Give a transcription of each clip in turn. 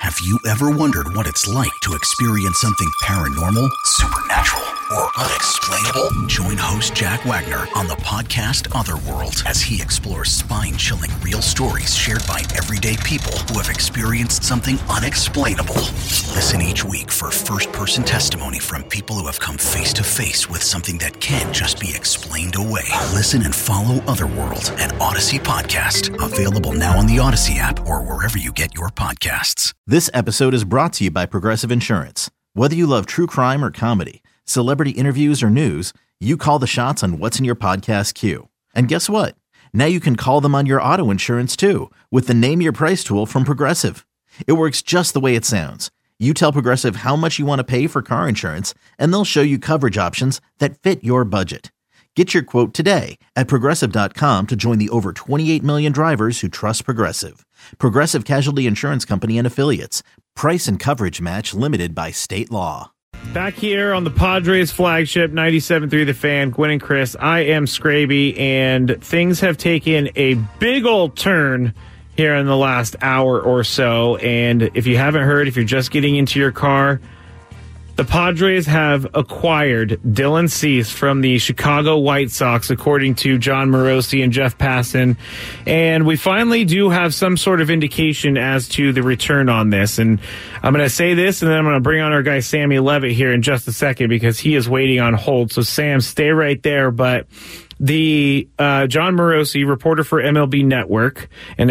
Have you ever wondered what it's like to experience something paranormal, supernatural, or unexplainable? Join host Jack Wagner on the podcast Otherworld as he explores spine-chilling real stories shared by everyday people who have experienced something unexplainable. Listen each week for first-person testimony from people who have come face-to-face with something that can't just be explained away. Listen and follow Otherworld, an Odyssey podcast. Available now on the Odyssey app or wherever you get your podcasts. This episode is brought to you by Progressive Insurance. Whether you love true crime or comedy, celebrity interviews or news, you call the shots on what's in your podcast queue. And guess what? Now you can call them on your auto insurance too with the Name Your Price tool from Progressive. It works just the way it sounds. You tell Progressive how much you want to pay for car insurance, and they'll show you coverage options that fit your budget. Get your quote today at Progressive.com to join the over 28 million drivers who trust Progressive. Progressive Casualty Insurance Company and Affiliates. Price and coverage match limited by state law. Back here on the Padres flagship, 97.3 The Fan, Gwynn and Chris. I am Scraby, and things have taken a big old turn here in the last hour or so. And if you haven't heard, if you're just getting into your car, the Padres have acquired Dylan Cease from the Chicago White Sox, according to Jon Morosi and Jeff Passan. And we finally do have some sort of indication as to the return on this. And I'm going to say this, and then I'm going to bring on our guy Sammy Levitt here in just a second because he is waiting on hold. So, Sam, stay right there. But the Jon Morosi, reporter for MLB Network and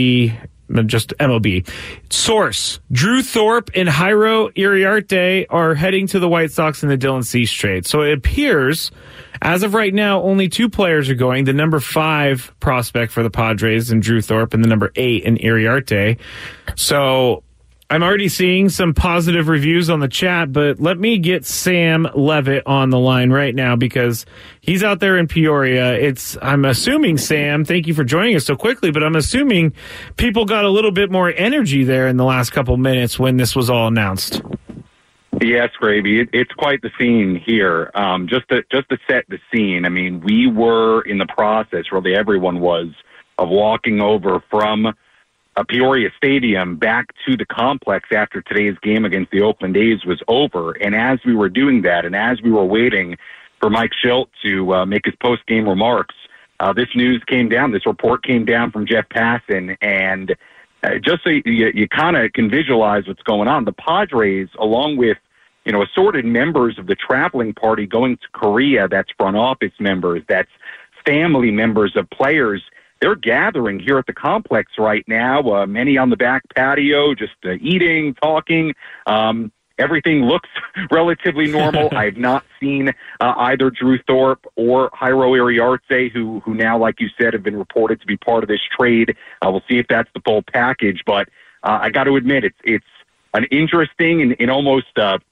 just MLB. Source: Drew Thorpe and Jairo Iriarte are heading to the White Sox in the Dylan Cease trade. So it appears, as of right now, only two players are going. The number 5 prospect for the Padres in Drew Thorpe and the number 8 in Iriarte. So I'm already seeing some positive reviews on the chat, but let me get Sam Levitt on the line right now because he's out there in Peoria. I'm assuming, Sam, thank you for joining us so quickly, but I'm assuming people got a little bit more energy there in the last couple minutes when this was all announced. Yes, Gravy, it's quite the scene here. Just to set the scene, I mean, we were in the process, really everyone was, of walking over from Peoria Stadium back to the complex after today's game against the Oakland A's was over. And as we were doing that, and as we were waiting for Mike Shildt to make his post-game remarks, this news came down, this report came down from Jeff Passan, and just so you kind of can visualize what's going on, the Padres, along with assorted members of the traveling party going to Korea, that's front office members, that's family members of players, they're gathering here at the complex right now, many on the back patio, just eating, talking. Everything looks relatively normal. I have not seen either Drew Thorpe or Jairo Iriarte, who now, like you said, have been reported to be part of this trade. We'll see if that's the full package. But I got to admit, it's an interesting and almost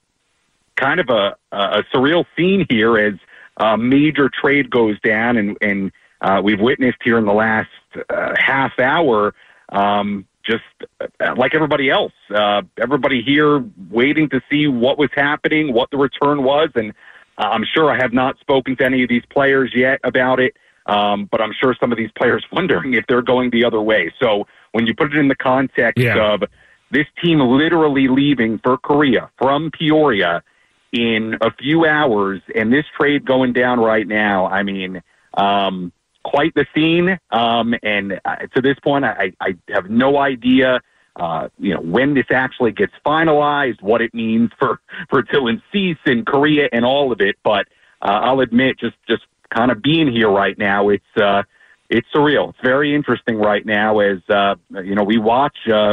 kind of a surreal scene here as a major trade goes down, and we've witnessed here in the last half hour, just like everybody else, everybody here waiting to see what was happening, what the return was. And I'm sure I have not spoken to any of these players yet about it, but I'm sure some of these players wondering if they're going the other way. So when you put it in the context of this team literally leaving for Korea from Peoria in a few hours and this trade going down right now, I mean, quite the scene, and to this point, I have no idea, when this actually gets finalized, what it means for Dylan Cease in Korea and all of it. But I'll admit, just kind of being here right now, it's surreal. It's very interesting right now as we watch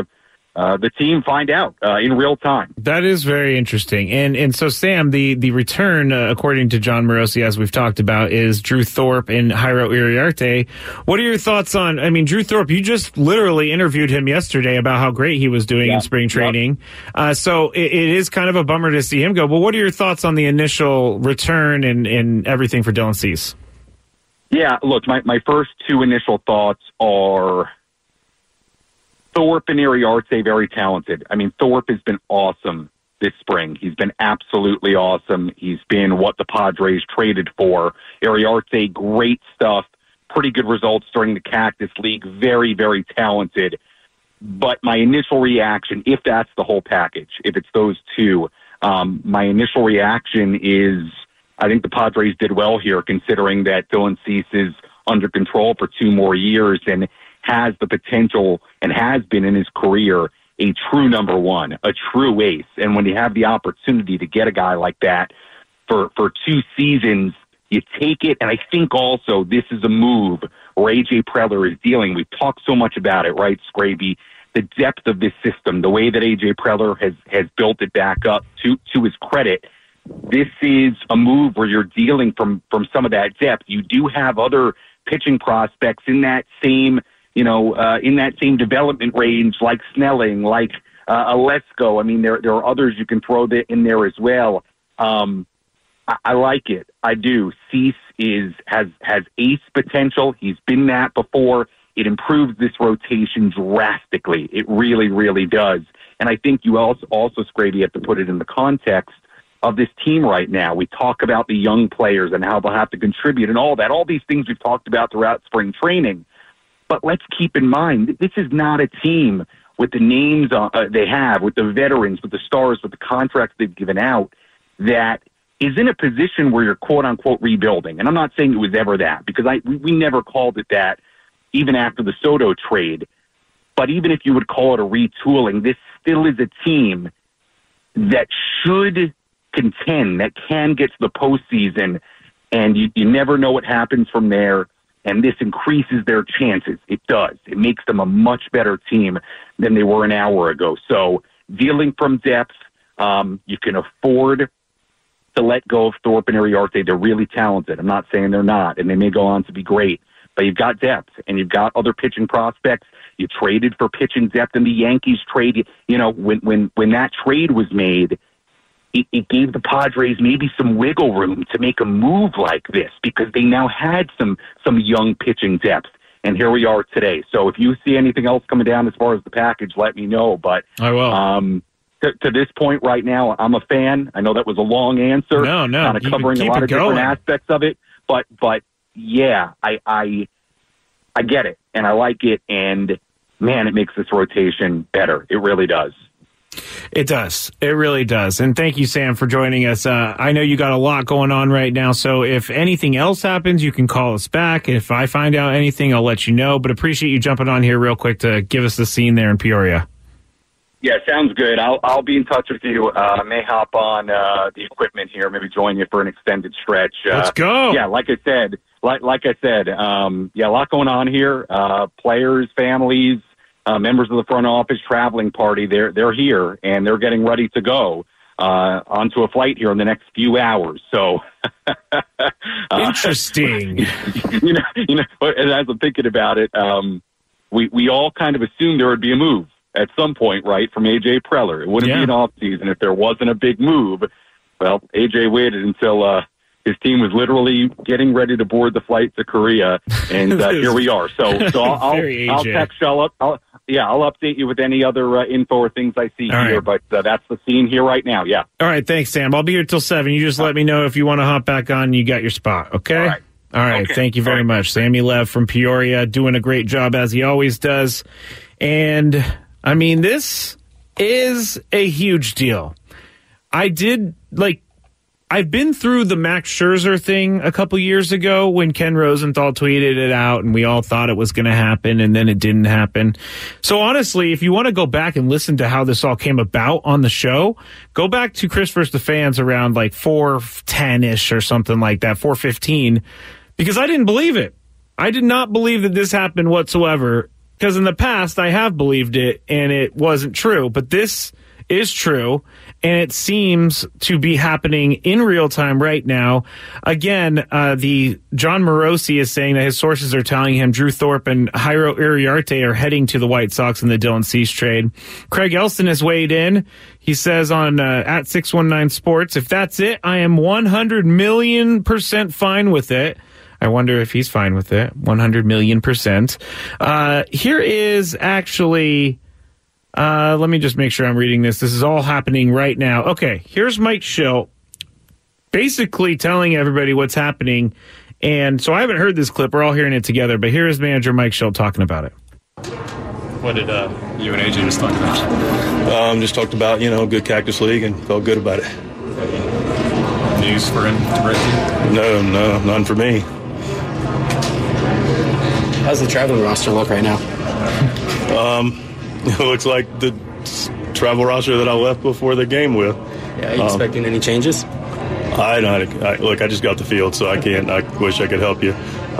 the team find out in real time. That is very interesting. And so, Sam, the return, according to Jon Morosi, as we've talked about, is Drew Thorpe and Jairo Iriarte. What are your thoughts on, Drew Thorpe, you just literally interviewed him yesterday about how great he was doing in spring training. So it is kind of a bummer to see him go. But what are your thoughts on the initial return and everything for Dylan Cease? Yeah, look, my first two initial thoughts are Thorpe and Iriarte, very talented. I mean, Thorpe has been awesome this spring. He's been absolutely awesome. He's been what the Padres traded for. Iriarte, great stuff. Pretty good results during the Cactus League. Very, very talented. But my initial reaction, if that's the whole package, if it's those two, my initial reaction is I think the Padres did well here, considering that Dylan Cease is under control for 2 more years and has the potential and has been in his career a true number one, a true ace. And when you have the opportunity to get a guy like that for 2 seasons, you take it. And I think also this is a move where A.J. Preller is dealing. We've talked so much about it, right, Scraby? The depth of this system, the way that A.J. Preller has built it back up to his credit. This is a move where you're dealing from some of that depth. You do have other pitching prospects in that same, in that same development range, like Snelling, like Alesko. I mean, there are others you can throw in there as well. I like it. I do. Cease has ace potential. He's been that before. It improves this rotation drastically. It really, really does. And I think you also Scraby, have to put it in the context of this team right now. We talk about the young players and how they'll have to contribute and all that. All these things we've talked about throughout spring training. But let's keep in mind, this is not a team with the names they have, with the veterans, with the stars, with the contracts they've given out, that is in a position where you're quote-unquote rebuilding. And I'm not saying it was ever that, because we never called it that even after the Soto trade. But even if you would call it a retooling, this still is a team that should contend, that can get to the postseason, and you never know what happens from there. And this increases their chances. It does. It makes them a much better team than they were an hour ago. So dealing from depth, you can afford to let go of Thorpe and Iriarte. They're really talented. I'm not saying they're not, and they may go on to be great. But you've got depth, and you've got other pitching prospects. You traded for pitching depth in the Yankees trade. When that trade was made, it gave the Padres maybe some wiggle room to make a move like this, because they now had some young pitching depth. And here we are today. So if you see anything else coming down as far as the package, let me know. But I will. To this point right now, I'm a fan. I know that was a long answer. No. Kind of covering a lot of different aspects of it. But yeah, I get it, and I like it, and man, it makes this rotation better. It really does. It does. It really does. And thank you, Sam, for joining us. I know you got a lot going on right now, so if anything else happens, you can call us back. If I find out anything, I'll let you know, but appreciate you jumping on here real quick to give us the scene there in Peoria. Yeah, sounds good. I'll be in touch with you. I may hop on the equipment here, maybe join you for an extended stretch. Let's go. Yeah, like I said, a lot going on here. Players, families, members of the front office, traveling party. They're here, and they're getting ready to go onto a flight here in the next few hours. So interesting. As I'm thinking about it, we all kind of assumed there would be a move at some point, right, from A.J. Preller. It wouldn't be an offseason if there wasn't a big move. Well, A.J. waited until his team was literally getting ready to board the flight to Korea, and here we are. So I'll text you. I'll update you with any other info or things I see here. Right. But that's the scene here right now. Yeah. All right. Thanks, Sam. I'll be here till 7. You just let me know if you want to hop back on. You got your spot. Okay. All right. Okay. Thank you very much, Sammy Lev from Peoria, doing a great job as he always does. And I mean, this is a huge deal. I've been through the Max Scherzer thing a couple years ago when Ken Rosenthal tweeted it out and we all thought it was going to happen, and then it didn't happen. So honestly, if you want to go back and listen to how this all came about on the show, go back to Chris vs. the Fans around like 4:10-ish or something like that, 4:15, because I didn't believe it. I did not believe that this happened whatsoever, because in the past I have believed it and it wasn't true. But this is true, and it seems to be happening in real time right now. Again, the John Morosi is saying that his sources are telling him Drew Thorpe and Jairo Iriarte are heading to the White Sox in the Dylan Cease trade. Craig Elston has weighed in. He says on at 619 Sports, if that's it, I am 100 million% fine with it. I wonder if he's fine with it. 100 million%. Here is actually... let me just make sure I'm reading this. This is all happening right now. Okay, here's Mike Schilt basically telling everybody what's happening. And so I haven't heard this clip. We're all hearing it together. But here is manager Mike Schilt talking about it. What did you and AJ just talk about? Just talked about, good Cactus League and felt good about it. News for him to bring you? No, none for me. How's the traveling roster look right now? It looks like the travel roster that I left before the game with. Yeah, are you expecting any changes? I just got the field, so I can't. I wish I could help you.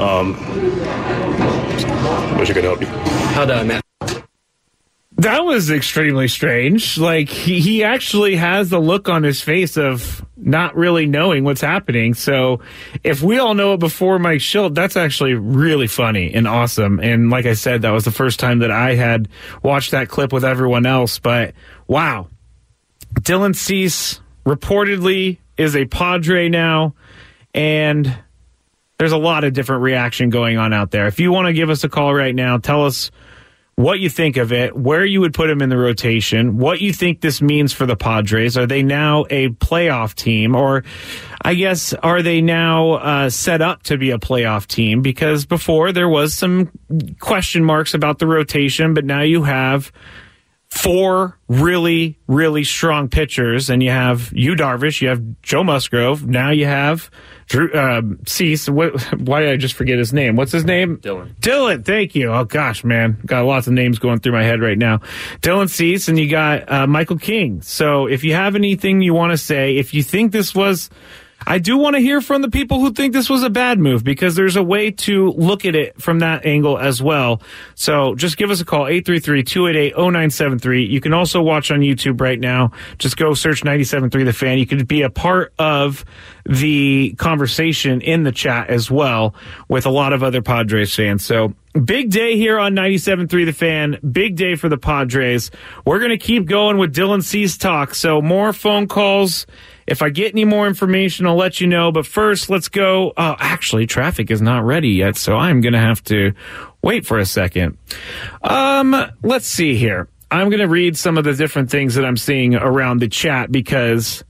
Wish I could help you. How'd Matt? That was extremely strange. Like, he actually has the look on his face of not really knowing what's happening. So if we all know it before Mike Schilt, that's actually really funny and awesome. And like I said, that was the first time that I had watched that clip with everyone else. But wow. Dylan Cease reportedly is a Padre now, and there's a lot of different reaction going on out there. If you want to give us a call right now, tell us what you think of it, where you would put him in the rotation, what you think this means for the Padres. Are they now a playoff team? Or, I guess, are they now set up to be a playoff team? Because before there was some question marks about the rotation, but now you have 4 really, really strong pitchers, and you have Yu Darvish, you have Joe Musgrove, now you have Drew Cease. Why did I just forget his name? What's his name? Dylan, thank you. Oh, gosh, man. Got lots of names going through my head right now. Dylan Cease, and you got Michael King. So if you have anything you want to say, if you think this was... I do want to hear from the people who think this was a bad move, because there's a way to look at it from that angle as well. So just give us a call, 833-288-0973. You can also watch on YouTube right now. Just go search 97.3 The Fan. You can be a part of the conversation in the chat as well with a lot of other Padres fans. So big day here on 97.3 The Fan. Big day for the Padres. We're going to keep going with Dylan Cease talk. So more phone calls. If I get any more information, I'll let you know. But first, let's go. Actually, traffic is not ready yet, so I'm going to have to wait for a second. Let's see here. I'm going to read some of the different things that I'm seeing around the chat because,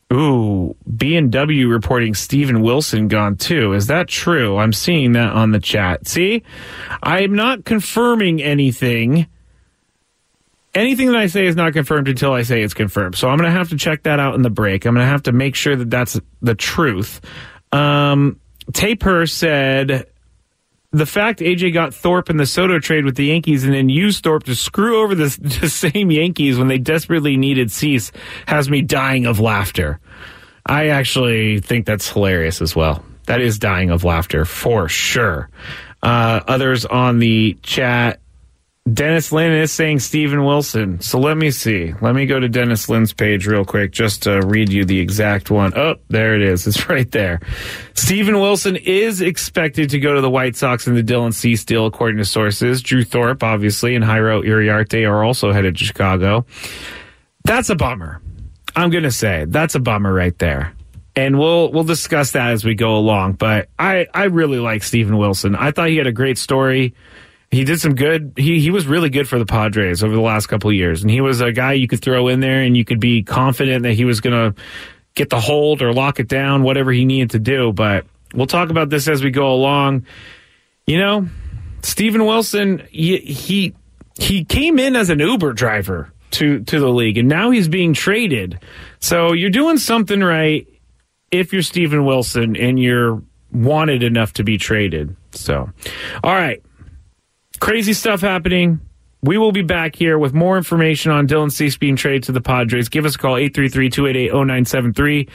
B&W reporting Steven Wilson gone too. Is that true? I'm seeing that on the chat. See, I'm not confirming anything. Anything that I say is not confirmed until I say it's confirmed. So I'm going to have to check that out in the break. I'm going to have to make sure that that's the truth. Taper said, the fact AJ got Thorpe in the Soto trade with the Yankees and then used Thorpe to screw over the same Yankees when they desperately needed Cease has me dying of laughter. I actually think that's hilarious as well. That is dying of laughter for sure. Others on the chat, Dennis Lynn is saying Steven Wilson. So let me see. Let me go to Dennis Lynn's page real quick just to read you the exact one. Oh, there it is. It's right there. Steven Wilson is expected to go to the White Sox in the Dylan Cease deal, according to sources. Drew Thorpe, obviously, and Jairo Uriarte are also headed to Chicago. That's a bummer. I'm going to say that's a bummer right there. And we'll discuss that as we go along. But I really like Steven Wilson. I thought he had a great story. He did some good. He was really good for the Padres over the last couple of years. And he was a guy you could throw in there and you could be confident that he was going to get the hold or lock it down, whatever he needed to do. But we'll talk about this as we go along. You know, Steven Wilson, he came in as an Uber driver to the league, and now he's being traded. So you're doing something right if you're Steven Wilson and you're wanted enough to be traded. So, all right. Crazy stuff happening. We will be back here with more information on Dylan Cease being traded to the Padres. Give us a call, 833-288-0973.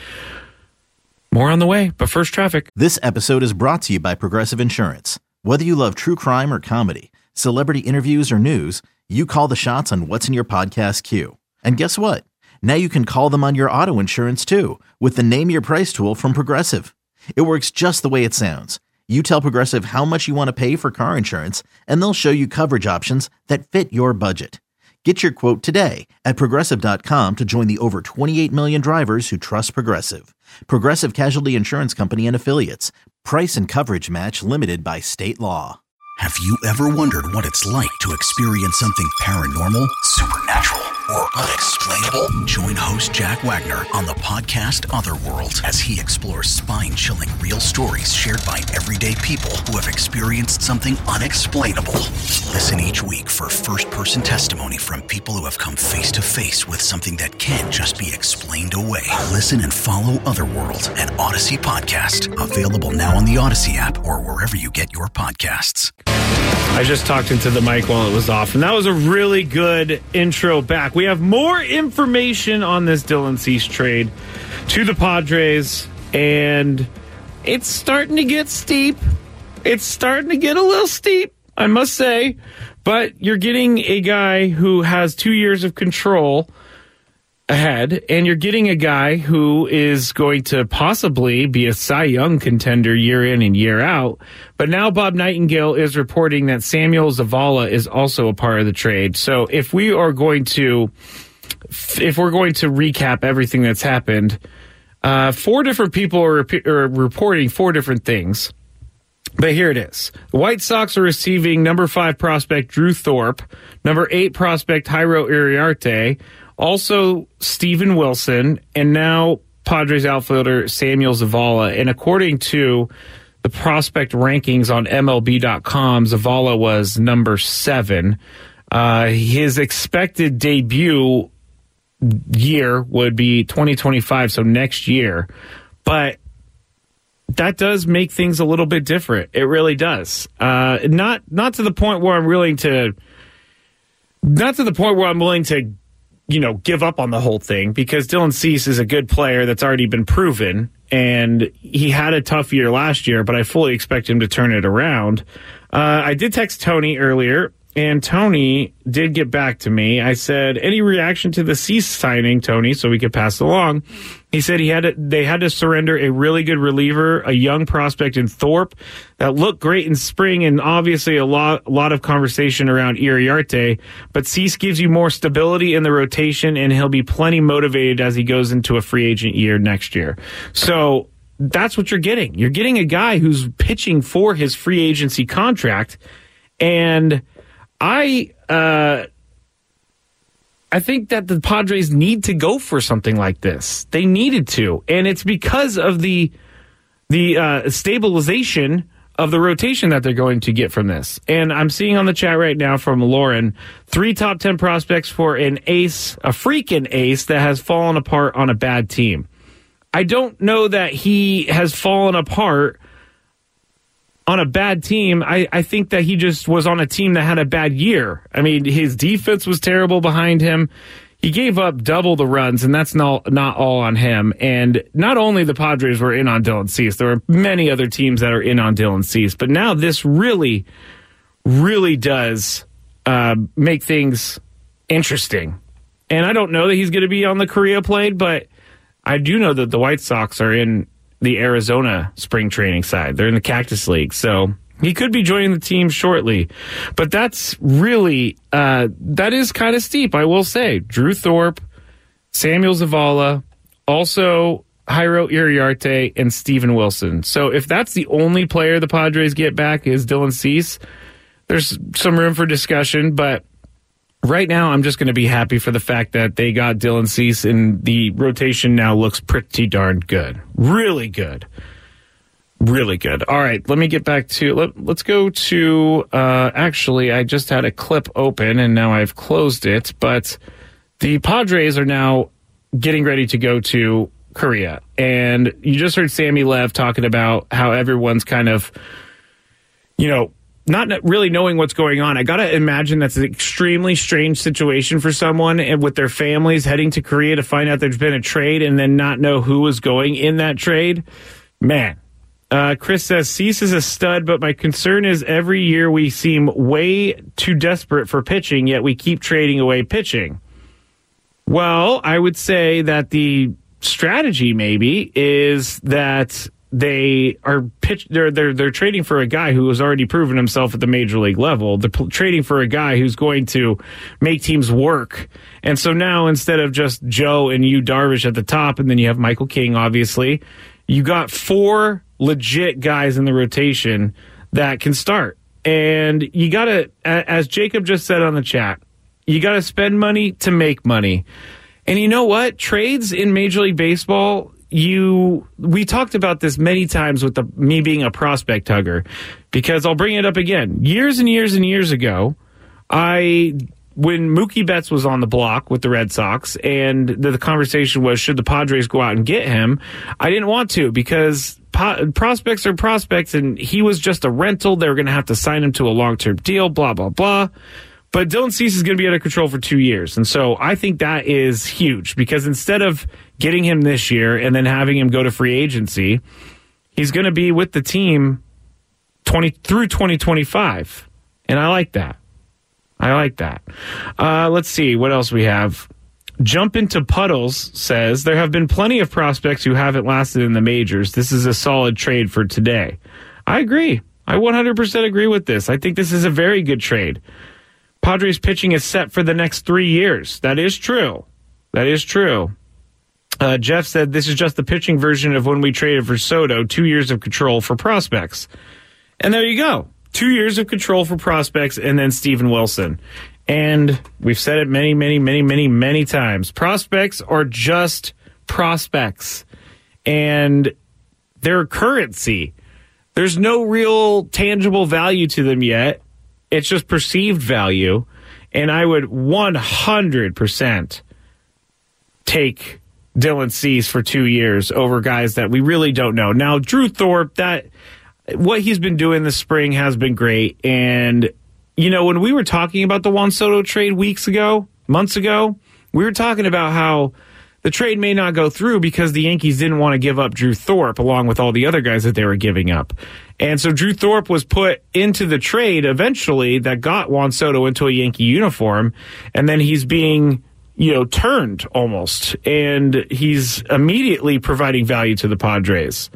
More on the way, but first traffic. This episode is brought to you by Progressive Insurance. Whether you love true crime or comedy, celebrity interviews or news, you call the shots on what's in your podcast queue. And guess what? Now you can call them on your auto insurance too with the Name Your Price tool from Progressive. It works just the way it sounds. You tell Progressive how much you want to pay for car insurance, and they'll show you coverage options that fit your budget. Get your quote today at Progressive.com to join the over 28 million drivers who trust Progressive. Progressive Casualty Insurance Company and Affiliates. Price and coverage match limited by state law. Have you ever wondered what it's like to experience something paranormal, supernatural, or unexplainable? Join host Jack Wagner on the podcast Otherworld as he explores spine-chilling real stories shared by everyday people who have experienced something unexplainable. Listen each week for first-person testimony from people who have come face-to-face with something that can't just be explained away. Listen and follow Otherworld, an Odyssey podcast. Available now on the Odyssey app or wherever you get your podcasts. I just talked into the mic while it was off, and that was a really good intro back. We have more information on this Dylan Cease trade to the Padres, and it's starting to get steep. It's starting to get a little steep, I must say. But you're getting a guy who has 2 years of control ahead, and you're getting a guy who is going to possibly be a Cy Young contender year in and year out. But now Bob Nightingale is reporting that Samuel Zavala is also a part of the trade. So if we're going to recap everything that's happened, 4 different people are reporting 4 different things. But here it is. The White Sox are receiving number 5 prospect Drew Thorpe, number 8 prospect Jairo Iriarte, also Steven Wilson, and now Padres outfielder Samuel Zavala. And according to the prospect rankings on MLB.com, Zavala was number 7. His expected debut year would be 2025, so next year. But that does make things a little bit different. It really does. Not to the point where I'm willing to give up on the whole thing, because Dylan Cease is a good player that's already been proven, and he had a tough year last year, but I fully expect him to turn it around. I did text Tony earlier, and Tony did get back to me. I said, any reaction to the Cease signing, Tony, so we could pass along? He said they had to surrender a really good reliever, a young prospect in Thorpe that looked great in spring, and obviously a lot of conversation around Iriarte. But Cease gives you more stability in the rotation, and he'll be plenty motivated as he goes into a free agent year next year. So that's what you're getting. You're getting a guy who's pitching for his free agency contract, and I think that the Padres need to go for something like this. They needed to, and it's because of the stabilization of the rotation that they're going to get from this. And I'm seeing on the chat right now from Lauren, 3 top 10 prospects for an ace, a freaking ace that has fallen apart on a bad team. I don't know that he has fallen apart on a bad team. I think that he just was on a team that had a bad year. I mean, his defense was terrible behind him. He gave up double the runs, and that's not all on him. And not only the Padres were in on Dylan Cease, there are many other teams that are in on Dylan Cease. But now this really, really does make things interesting. And I don't know that he's going to be on the Korea plate, but I do know that the White Sox are in the Arizona spring training side. They're in the Cactus League. So he could be joining the team shortly. But that's really, that is kind of steep, I will say. Drew Thorpe, Samuel Zavala, also Jairo Iriarte, and Steven Wilson. So if that's the only player the Padres get back is Dylan Cease, there's some room for discussion. But right now, I'm just going to be happy for the fact that they got Dylan Cease, and the rotation now looks pretty darn good. Really good. Really good. All right, let me get back to, let's go to, actually, I just had a clip open, and now I've closed it, but the Padres are now getting ready to go to Korea. And you just heard Sammy Lev talking about how everyone's kind of, not really knowing what's going on. I got to imagine that's an extremely strange situation for someone and with their families heading to Korea to find out there's been a trade and then not know who is going in that trade. Man. Chris says, Cease is a stud, but my concern is every year we seem way too desperate for pitching, yet we keep trading away pitching. Well, I would say that the strategy maybe is that they're trading for a guy who has already proven himself at the major league level. They're trading for a guy who's going to make teams work. And so now instead of just Joe and Yu Darvish at the top, and then you have Michael King, obviously, you got 4 legit guys in the rotation that can start. And you got to, as Jacob just said on the chat, You got to spend money to make money. And you know what? Trades in Major League Baseball, we talked about this many times with me being a prospect hugger, because I'll bring it up again. Years and years and years ago, when Mookie Betts was on the block with the Red Sox and the conversation was, should the Padres go out and get him? I didn't want to, because prospects are prospects, and he was just a rental. They were going to have to sign him to a long-term deal, blah, blah, blah. But Dylan Cease is going to be out of control for 2 years. And so I think that is huge, because instead of getting him this year and then having him go to free agency, he's going to be with the team through 2025. And I like that. Let's see what else we have. Jump into Puddles says, there have been plenty of prospects who haven't lasted in the majors. This is a solid trade for today. I agree. I 100% agree with this. I think this is a very good trade. Padres pitching is set for the next 3 years. That is true. Jeff said, this is just the pitching version of when we traded for Soto, 2 years of control for prospects. And there you go. 2 years of control for prospects, and then Steven Wilson. And we've said it many, many, many, many, many times. Prospects are just prospects. And they're currency. There's no real tangible value to them yet. It's just perceived value. And I would 100% take Dylan Cease for 2 years over guys that we really don't know. Now, Drew Thorpe, what he's been doing this spring has been great. And, when we were talking about the Juan Soto trade months ago, we were talking about how the trade may not go through because the Yankees didn't want to give up Drew Thorpe along with all the other guys that they were giving up. And so Drew Thorpe was put into the trade eventually that got Juan Soto into a Yankee uniform. And then he's being, turned almost. And he's immediately providing value to the Padres.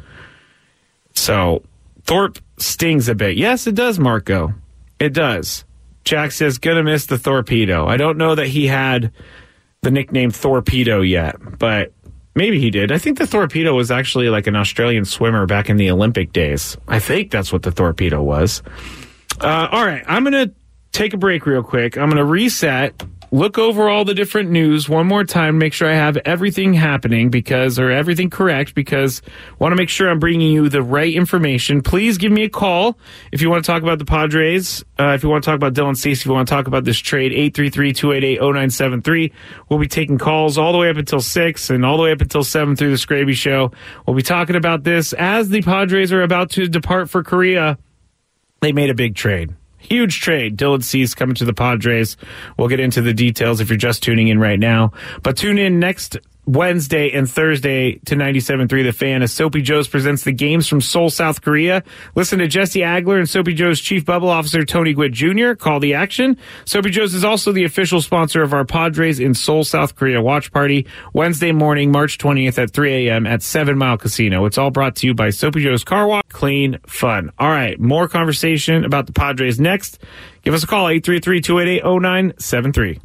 So Thorpe stings a bit. Yes, it does, Marco. It does. Jack says, gonna miss the Torpedo. I don't know that he had the nickname Torpedo yet, but maybe he did. I think the Torpedo was actually like an Australian swimmer back in the Olympic days. I think that's what the Torpedo was. All right, I'm going to take a break real quick. I'm going to reset, look over all the different news one more time, make sure I have everything happening everything correct, because I want to make sure I'm bringing you the right information. Please give me a call if you want to talk about the Padres, if you want to talk about Dylan Cease, if you want to talk about this trade, 833-288-0973. We'll be taking calls all the way up until 6 and all the way up until 7 through the Scraby Show. We'll be talking about this as the Padres are about to depart for Korea. They made a big trade. Huge trade. Dylan Cease coming to the Padres. We'll get into the details if you're just tuning in right now. But tune in next Wednesday and Thursday to 97.3 The Fan as Soapy Joe's presents the games from Seoul, South Korea. Listen to Jesse Agler and Soapy Joe's Chief Bubble Officer Tony Gwynn Jr. Call the action. Soapy Joe's is also the official sponsor of our Padres in Seoul, South Korea watch party Wednesday morning, March 20th at 3 a.m. at 7 Mile Casino. It's all brought to you by Soapy Joe's Car Wash. Clean fun. All right, more conversation about the Padres next. Give us a call, 833-288-0973.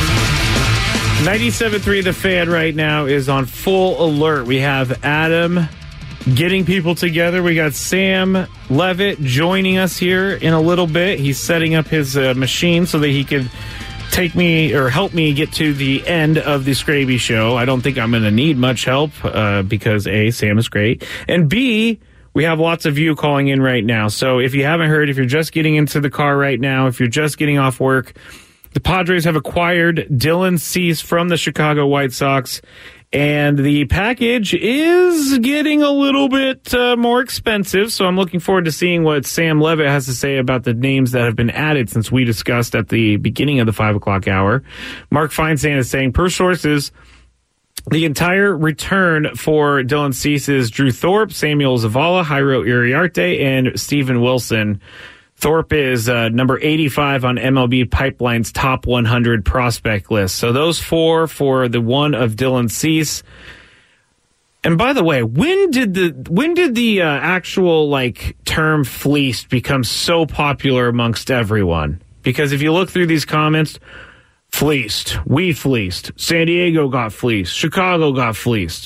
97.3 The Fan right now is on full alert. We have Adam getting people together. We got Sam Levitt joining us here in a little bit. He's setting up his machine so that he can take me or help me get to the end of the Scraby Show. I don't think I'm going to need much help because A, Sam is great, and B, we have lots of you calling in right now. So if you haven't heard, if you're just getting into the car right now, if you're just getting off work, the Padres have acquired Dylan Cease from the Chicago White Sox, and the package is getting a little bit more expensive, so I'm looking forward to seeing what Sam Levitt has to say about the names that have been added since we discussed at the beginning of the 5 o'clock hour. Mark Feinsand is saying, per sources, the entire return for Dylan Cease is Drew Thorpe, Samuel Zavala, Jairo Iriarte, and Steven Wilson. Thorpe is number 85 on MLB Pipeline's top 100 prospect list. So those four for the one of Dylan Cease. And by the way, when did the actual term fleeced become so popular amongst everyone? Because if you look through these comments, fleeced, we fleeced, San Diego got fleeced, Chicago got fleeced.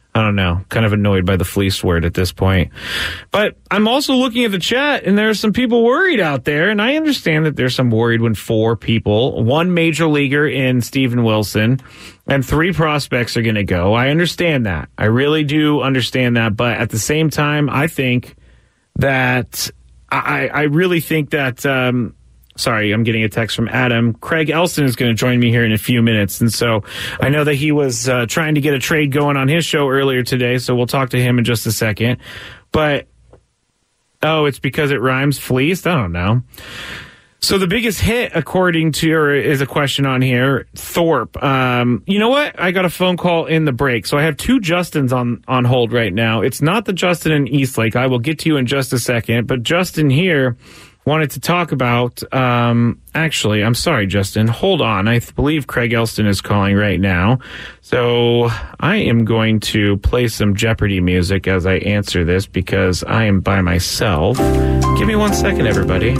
I don't know, kind of annoyed by the fleeced word at this point. But I'm also looking at the chat, and there are some people worried out there, and I understand that there's some worried when 4 people, 1 major leaguer in Steven Wilson, and 3 prospects are going to go. I understand that. I really do understand that. But at the same time, I think that I really think that sorry, I'm getting a text from Adam. Craig Elston is going to join me here in a few minutes. And so I know that he was trying to get a trade going on his show earlier today, so we'll talk to him in just a second. But, it's because it rhymes, fleeced? I don't know. So the biggest hit, according to, or is a question on here, Thorpe. You know what? I got a phone call in the break. So I have 2 Justins on hold right now. It's not the Justin in Eastlake. I will get to you in just a second. But Justin here wanted to talk about, actually, I'm sorry, Justin. Hold on. I believe Craig Elston is calling right now. So I am going to play some Jeopardy music as I answer this because I am by myself. Give me 1 second, everybody.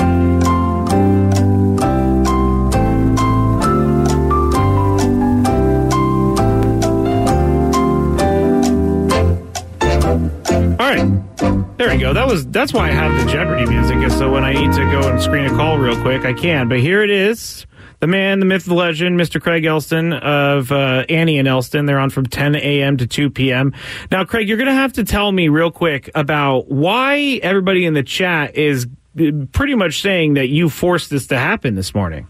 There we go. That's why I have the Jeopardy music, is so when I need to go and screen a call real quick, I can. But here it is. The man, the myth, the legend, Mr. Craig Elston of Annie and Elston. They're on from 10 a.m. to 2 p.m. Now, Craig, you're going to have to tell me real quick about why everybody in the chat is pretty much saying that you forced this to happen this morning.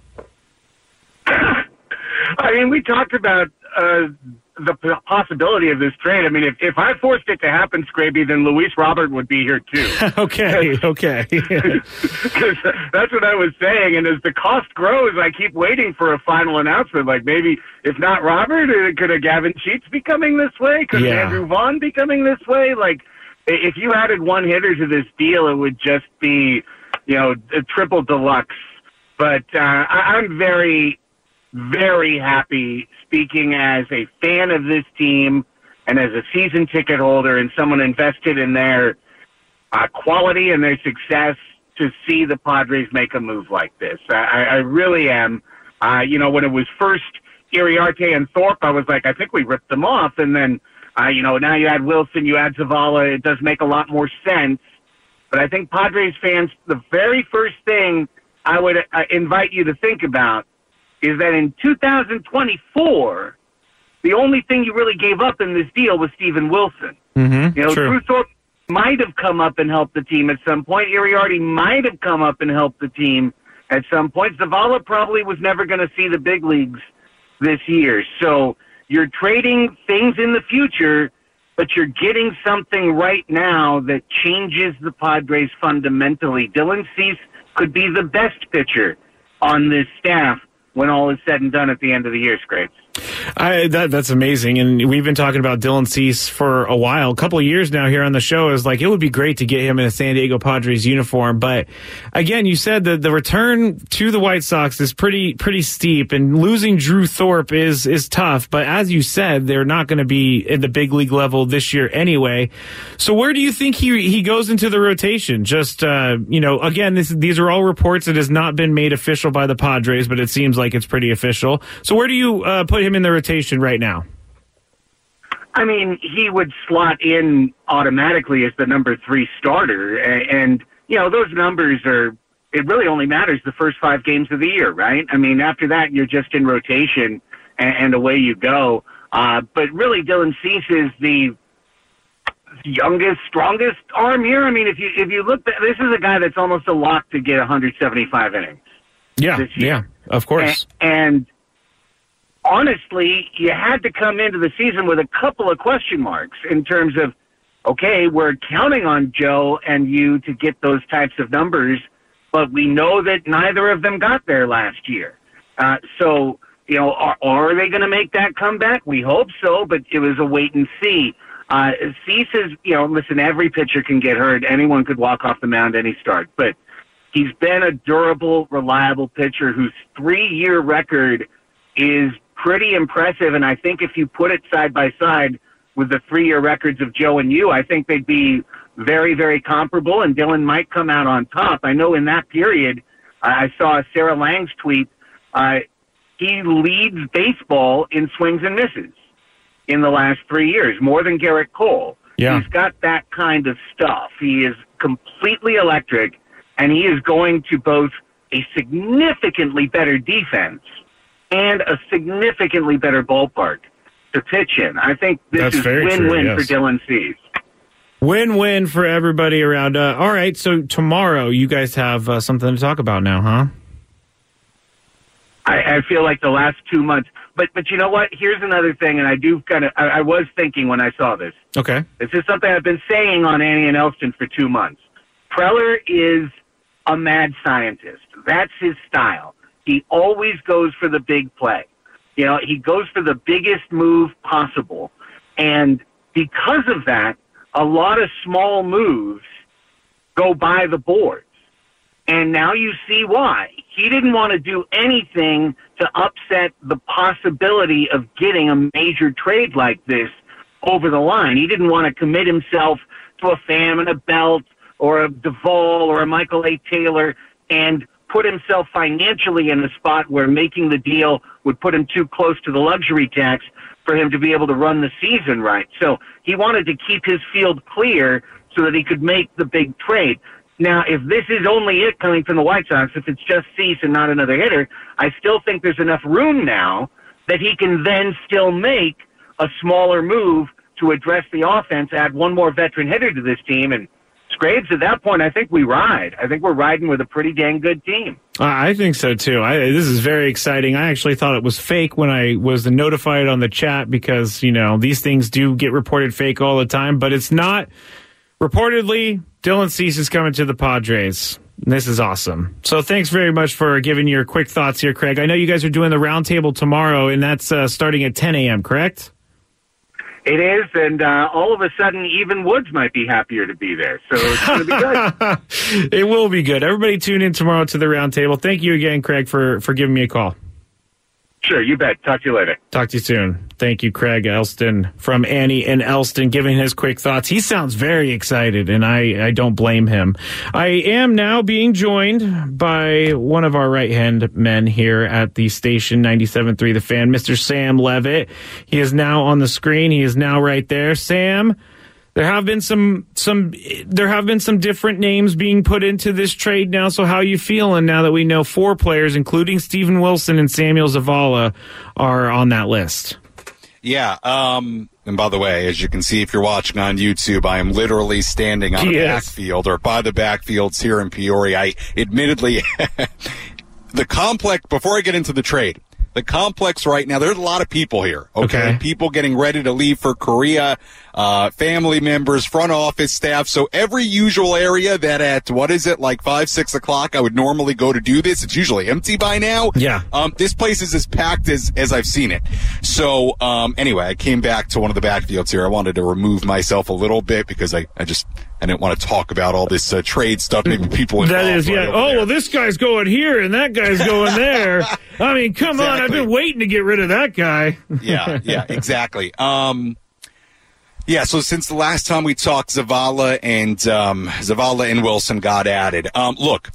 I mean, we talked about the possibility of this trade. I mean, if I forced it to happen, Scraby, then Luis Robert would be here too. Okay. Because that's what I was saying. And as the cost grows, I keep waiting for a final announcement. Like maybe, if not Robert, could a Gavin Sheets be coming this way? Could Andrew Vaughn be coming this way? Like, if you added 1 hitter to this deal, it would just be, a triple deluxe. But I'm very, very happy, speaking as a fan of this team and as a season ticket holder and someone invested in their quality and their success, to see the Padres make a move like this. I really am. When it was first Iriarte and Thorpe, I was like, I think we ripped them off. And then, now you add Wilson, you add Zavala. It does make a lot more sense. But I think Padres fans, the very first thing I would invite you to think about is that in 2024, the only thing you really gave up in this deal was Steven Wilson. Mm-hmm, Drew Thorpe might have come up and helped the team at some point. Iriarte might have come up and helped the team at some point. Zavala probably was never going to see the big leagues this year. So you're trading things in the future, but you're getting something right now that changes the Padres fundamentally. Dylan Cease could be the best pitcher on this staff when all is said and done at the end of the year, Scrapes. That's amazing. And we've been talking about Dylan Cease for a while, a couple of years now here on the show. Is like, it would be great to get him in a San Diego Padres uniform. But again, you said that the return to the White Sox is pretty steep, and losing Drew Thorpe is tough. But as you said, they're not going to be at the big league level this year anyway. So where do you think he goes into the rotation? Just, again, these are all reports. It has not been made official by the Padres, but it seems like it's pretty official. So where do you put him in the rotation right now? I mean, he would slot in automatically as the number 3 starter. And those numbers it really only matters the first 5 games of the year, right? I mean, after that, you're just in rotation and away you go. But really, Dylan Cease is the youngest, strongest arm here. I mean, if you look, this is a guy that's almost a lock to get 175 innings. Yeah, of course. And honestly, you had to come into the season with a couple of question marks in terms of, okay, we're counting on Joe and you to get those types of numbers, but we know that neither of them got there last year. So, are they going to make that comeback? We hope so, but it was a wait and see. Cease is, listen, every pitcher can get hurt. Anyone could walk off the mound any start, but he's been a durable, reliable pitcher whose 3-year record is pretty impressive. And I think if you put it side by side with the 3-year records of Joe and you, I think they'd be very, very comparable, and Dylan might come out on top. I know in that period, I saw Sarah Lang's tweet, he leads baseball in swings and misses. in the last 3 years, more than Garrett Cole. Yeah. He's got that kind of stuff. He is completely electric, and he is going to both a significantly better defense and a significantly better ballpark to pitch in. I think this is win-win for Dylan Cease. Win-win for everybody around. All right, so tomorrow you guys have something to talk about now, huh? I feel like the last 2 months. But you know what? Here's another thing, and I was thinking when I saw this. Okay. This is something I've been saying on Annie and Elston for 2 months. Preller is a mad scientist. That's his style. He always goes for the big play. You know, he goes for the biggest move possible. And because of that, a lot of small moves go by the boards. And now you see why. He didn't want to do anything to upset the possibility of getting a major trade like this over the line. He didn't want to commit himself to a Pham and a Belt or a Duvall or a Michael A. Taylor and put himself financially in a spot where making the deal would put him too close to the luxury tax for him to be able to run the season right. So he wanted to keep his field clear so that he could make the big trade. Now, if this is only it coming from the White Sox, if it's just Cease and not another hitter, I still think there's enough room now that he can then still make a smaller move to address the offense, add one more veteran hitter to this team, and Scrapes, at that point, I think we ride. I think we're riding with a pretty dang good team. I think so, too. This is very exciting. I actually thought it was fake when I was notified on the chat because, you know, these things do get reported fake all the time, but it's not. Reportedly, Dylan Cease is coming to the Padres. This is awesome. So thanks very much for giving your quick thoughts here, Craig. I know you guys are doing the roundtable tomorrow, and that's starting at 10 a.m., correct? It is, and all of a sudden, even Woods might be happier to be there. So it's going to be good. It will be good. Everybody tune in tomorrow to the roundtable. Thank you again, Craig, for giving me a call. Sure, you bet. Talk to you later. Talk to you soon. Thank you, Craig Elston from Annie and Elston, giving his quick thoughts. He sounds very excited, and I don't blame him. I am now being joined by one of our right-hand men here at the station, 97.3 The Fan, Mr. Sam Levitt. He is now on the screen. He is now right there. Sam, there have been some different names being put into this trade now. So how are you feeling now that we know 4 players, including Steven Wilson and Samuel Zavala, are on that list? Yeah. And by the way, as you can see, if you're watching on YouTube, I am literally standing on a backfield or by the backfields here in Peoria. I admittedly, the complex, before I get into the trade, the complex right now, there's a lot of people here. Okay. People getting ready to leave for Korea, family members, front office staff. So every usual area that at, like 5, 6 o'clock, I would normally go to do this. It's usually empty by now. Yeah. This place is as packed as I've seen it. So, anyway, I came back to one of the backfields here. I wanted to remove myself a little bit because I didn't want to talk about all this trade stuff. Maybe people involved. That is, yeah. Right well, this guy's going here and that guy's going there. I mean, come on. I've been waiting to get rid of that guy. Yeah, exactly. So since the last time we talked, Zavala and Wilson got added. Look,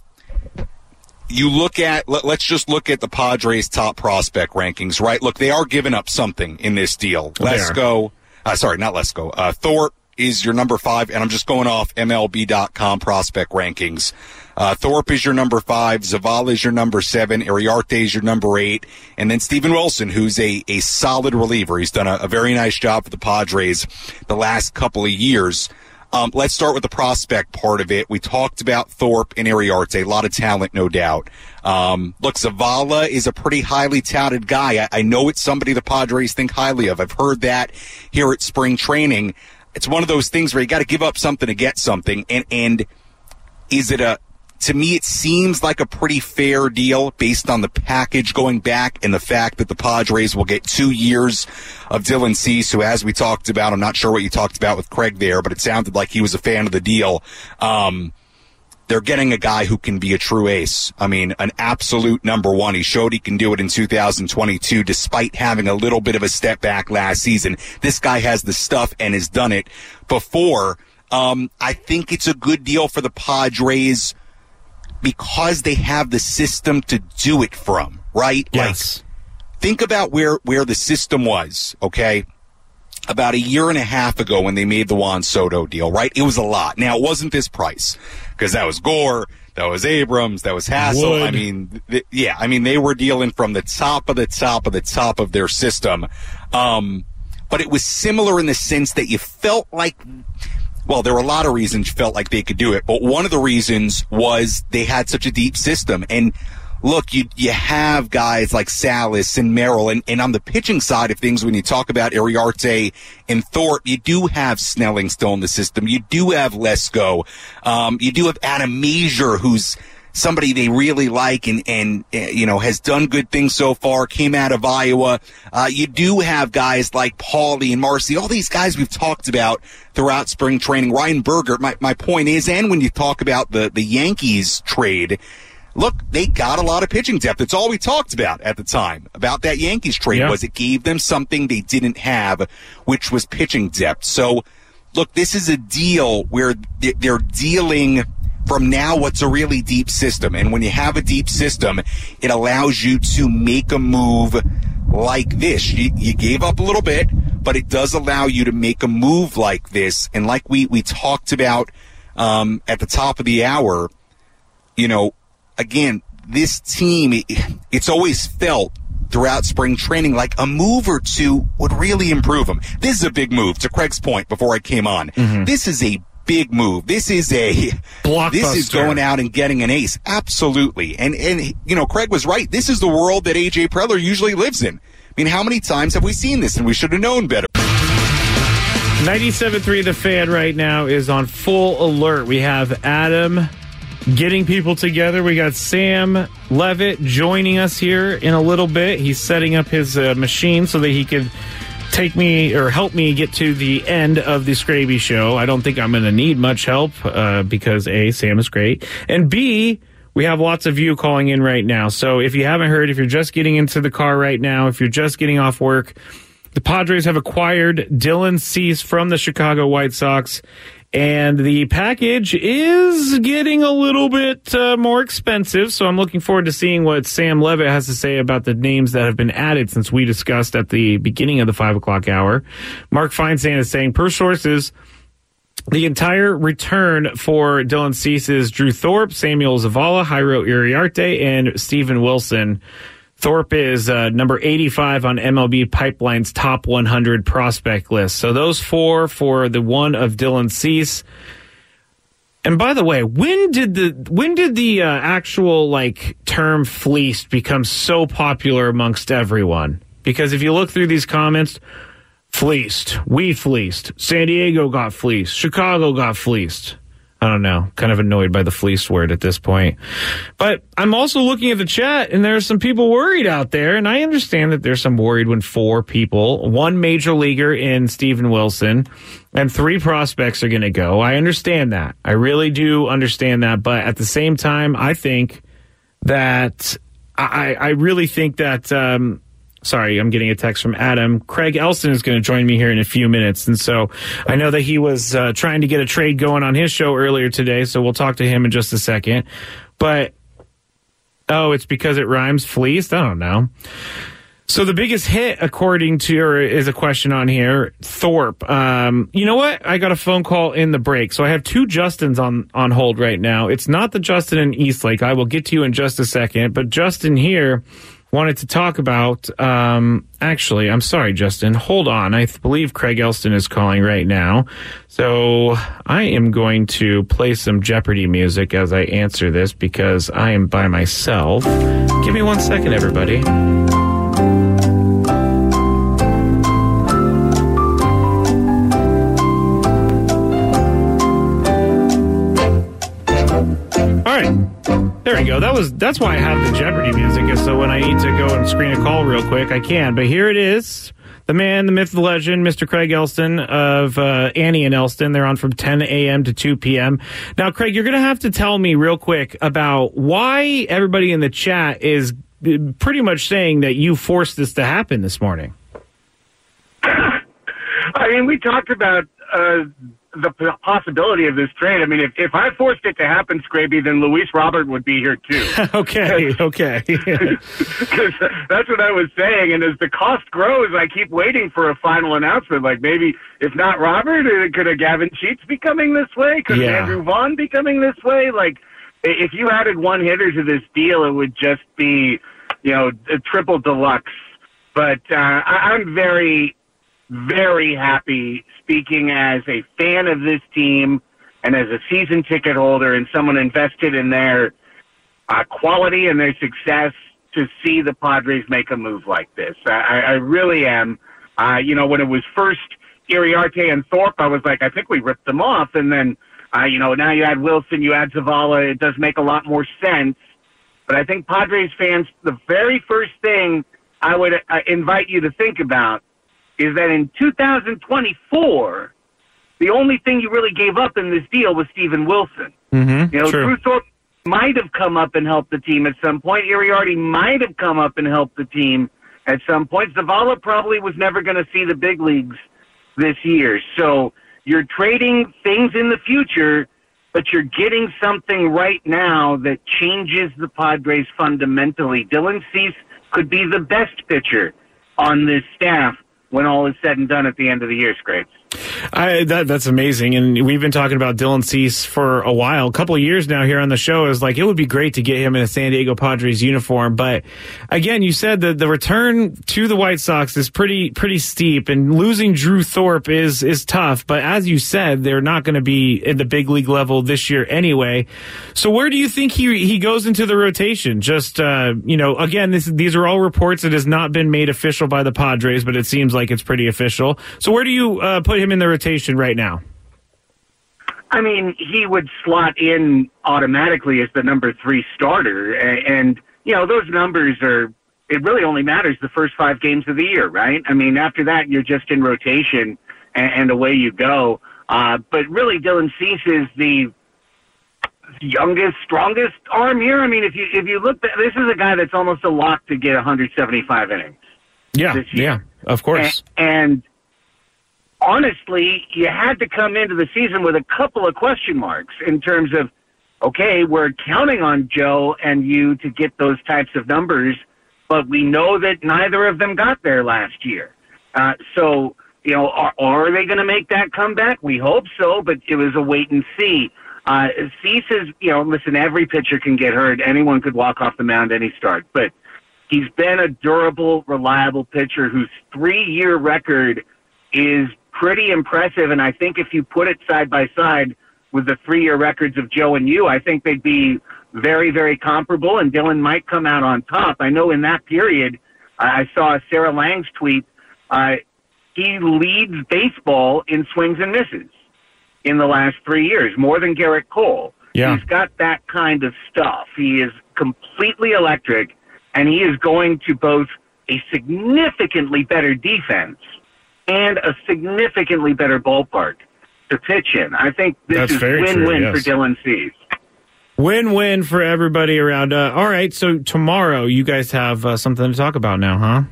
let's just look at the Padres' top prospect rankings, right? Look, they are giving up something in this deal. Thorpe is your number 5, and I'm just going off MLB.com prospect rankings. Thorpe is your number 5, Zavala is your number 7, Iriarte is your number 8, and then Steven Wilson, who's a solid reliever. He's done a very nice job for the Padres the last couple of years. Let's start with the prospect part of it. We talked about Thorpe and Iriarte, a lot of talent, no doubt. Look, Zavala is a pretty highly touted guy. I know it's somebody the Padres think highly of. I've heard that here at spring training. It's one of those things where you got to give up something to get something. And is it to me, it seems like a pretty fair deal based on the package going back and the fact that the Padres will get 2 years of Dylan Cease, who, as we talked about, I'm not sure what you talked about with Craig there, but it sounded like he was a fan of the deal. They're getting a guy who can be a true ace. I mean, an absolute number 1. He showed he can do it in 2022 despite having a little bit of a step back last season. This guy has the stuff and has done it before. I think it's a good deal for the Padres because they have the system to do it from, right? Yes. Like, think about where the system was, okay? about a year and a half ago when they made the Juan Soto deal, right? It was a lot. Now, it wasn't this price because that was Gore, that was Abrams, that was Hassel. Wood. I mean, they were dealing from the top of the top of the top of their system. But it was similar in the sense that you felt like, well, there were a lot of reasons you felt like they could do it, but one of the reasons was they had such a deep system. And look, you have guys like Salas and Merrill, and on the pitching side of things, when you talk about Iriarte and Thorpe, you do have Snelling still in the system. You do have Lesko. You do have Adam Mazur, who's somebody they really like and has done good things so far, came out of Iowa. You do have guys like Paulie and Marcy, all these guys we've talked about throughout spring training. Ryan Berger, my point is, and when you talk about the Yankees trade, look, they got a lot of pitching depth. It's all we talked about at the time about that Yankees trade was it gave them something they didn't have, which was pitching depth. So, look, this is a deal where they're dealing from now what's a really deep system. And when you have a deep system, it allows you to make a move like this. You gave up a little bit, but it does allow you to make a move like this. And like we talked about at the top of the hour, again, this team, it's always felt throughout spring training like a move or two would really improve them. This is a big move, to Craig's point before I came on. Mm-hmm. This is a big move. This is blockbuster. This is going out and getting an ace. Absolutely. And Craig was right. This is the world that A.J. Preller usually lives in. I mean, how many times have we seen this? And we should have known better. 97.3 The Fan right now is on full alert. We have Adam getting people together. We got Sam Levitt joining us here in a little bit. He's setting up his machine so that he could take me or help me get to the end of the Scraby show. I don't think I'm going to need much help because A, Sam is great, and B, we have lots of you calling in right now. So if you haven't heard, if you're just getting into the car right now, if you're just getting off work, the Padres have acquired Dylan Cease from the Chicago White Sox, and the package is getting a little bit more expensive, so I'm looking forward to seeing what Sam Levitt has to say about the names that have been added since we discussed at the beginning of the 5 o'clock hour. Mark Feinsand is saying, per sources, the entire return for Dylan Cease is Drew Thorpe, Samuel Zavala, Jairo Iriarte, and Steven Wilson. Thorpe is number 85 on MLB Pipeline's top 100 prospect list. So those four for the one of Dylan Cease. And by the way, when did the actual term fleeced become so popular amongst everyone? Because if you look through these comments, fleeced, we fleeced, San Diego got fleeced, Chicago got fleeced. I don't know, kind of annoyed by the fleeced word at this point. But I'm also looking at the chat, and there are some people worried out there, and I understand that there's some worried when 4 people, 1 major leaguer in Steven Wilson, and 3 prospects are going to go. I understand that. I really do understand that. But at the same time, I think that I really think that sorry, I'm getting a text from Adam. Craig Elston is going to join me here in a few minutes. And so I know that he was trying to get a trade going on his show earlier today, so we'll talk to him in just a second. But, it's because it rhymes, fleeced? I don't know. So the biggest hit, according to, or is a question on here, Thorpe. You know what? I got a phone call in the break. So I have 2 Justins on hold right now. It's not the Justin in Eastlake. I will get to you in just a second. But Justin here wanted to talk about, actually, I'm sorry, Justin, hold on. I believe Craig Elston is calling right now. So I am going to play some Jeopardy music as I answer this because I am by myself. Give me 1 second, everybody. All right. There we go. That's why I have the Jeopardy music, is so when I need to go and screen a call real quick, I can. But here it is. The man, the myth, the legend, Mr. Craig Elston of Annie and Elston. They're on from 10 a.m. to 2 p.m. Now, Craig, you're going to have to tell me real quick about why everybody in the chat is pretty much saying that you forced this to happen this morning. I mean, we talked about the possibility of this trade. I mean, if I forced it to happen, Scraby, then Luis Robert would be here too. Okay. Because that's what I was saying. And as the cost grows, I keep waiting for a final announcement. Like maybe, if not Robert, could a Gavin Sheets be coming this way? Could Andrew Vaughn be coming this way? Like, if you added one hitter to this deal, it would just be, a triple deluxe. But I'm very, very happy, speaking as a fan of this team and as a season ticket holder and someone invested in their quality and their success, to see the Padres make a move like this. I really am. When it was first Iriarte and Thorpe, I was like, I think we ripped them off. And then, now you add Wilson, you add Zavala, it does make a lot more sense. But I think Padres fans, the very first thing I would invite you to think about is that in 2024, the only thing you really gave up in this deal was Steven Wilson. Mm-hmm, Drew Thorpe might have come up and helped the team at some point. Iriarte might have come up and helped the team at some point. Zavala probably was never going to see the big leagues this year. So you're trading things in the future, but you're getting something right now that changes the Padres fundamentally. Dylan Cease could be the best pitcher on this staff when all is said and done at the end of the year, Scrapes. That's amazing. And we've been talking about Dylan Cease for a while, a couple of years now here on the show. Is like, it would be great to get him in a San Diego Padres uniform. But again, you said that the return to the White Sox is pretty steep, and losing Drew Thorpe is tough. But as you said, they're not going to be at the big league level this year anyway. So where do you think he goes into the rotation? Just, again, these are all reports that has not been made official by the Padres, but it seems like it's pretty official. So where do you put him in the rotation right now? I mean, he would slot in automatically as the number 3 starter. And those numbers it really only matters the first 5 games of the year, right? I mean, after that, you're just in rotation and away you go. But really, Dylan Cease is the youngest, strongest arm here. I mean, if you look, this is a guy that's almost a lock to get 175 innings. Yeah, of course. And honestly, you had to come into the season with a couple of question marks in terms of, okay, we're counting on Joe and you to get those types of numbers, but we know that neither of them got there last year. So, are they going to make that comeback? We hope so, but it was a wait and see. Cease is, listen, every pitcher can get hurt. Anyone could walk off the mound any start, but he's been a durable, reliable pitcher whose 3-year record is pretty impressive, and I think if you put it side by side with the 3-year records of Joe and you, I think they'd be very, very comparable, and Dylan might come out on top. I know in that period, I saw Sarah Lang's tweet, he leads baseball in swings and misses in the last 3 years, more than Garrett Cole. Yeah. He's got that kind of stuff. He is completely electric, and he is going to both a significantly better defense and a significantly better ballpark to pitch in. I think this is win-win for Dylan Cease. Win-win for everybody around. All right, so tomorrow you guys have something to talk about now, huh?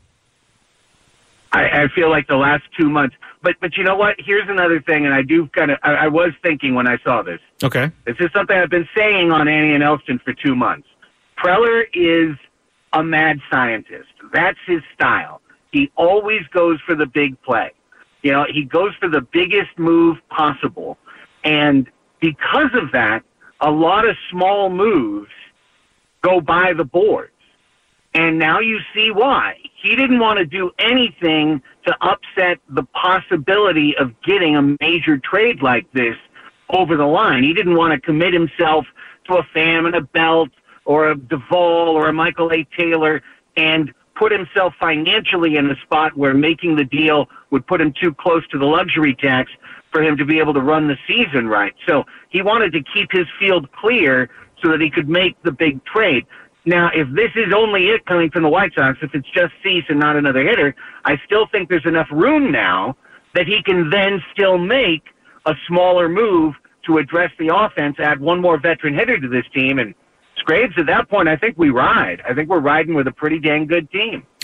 I feel like the last 2 months. But you know what? Here's another thing, and I was thinking when I saw this. Okay. This is something I've been saying on Annie and Elston for 2 months. Preller is a mad scientist. That's his style. He always goes for the big play. He goes for the biggest move possible. And because of that, a lot of small moves go by the boards. And now you see why. He didn't want to do anything to upset the possibility of getting a major trade like this over the line. He didn't want to commit himself to a Pham and a Belt or a Duvall or a Michael A. Taylor and put himself financially in a spot where making the deal would put him too close to the luxury tax for him to be able to run the season right. So he wanted to keep his field clear so that he could make the big trade. Now, if this is only it coming from the White Sox, if it's just Cease and not another hitter, I still think there's enough room now that he can then still make a smaller move to address the offense, add one more veteran hitter to this team, and Scrapes, at that point, I think we ride. I think we're riding with a pretty dang good team.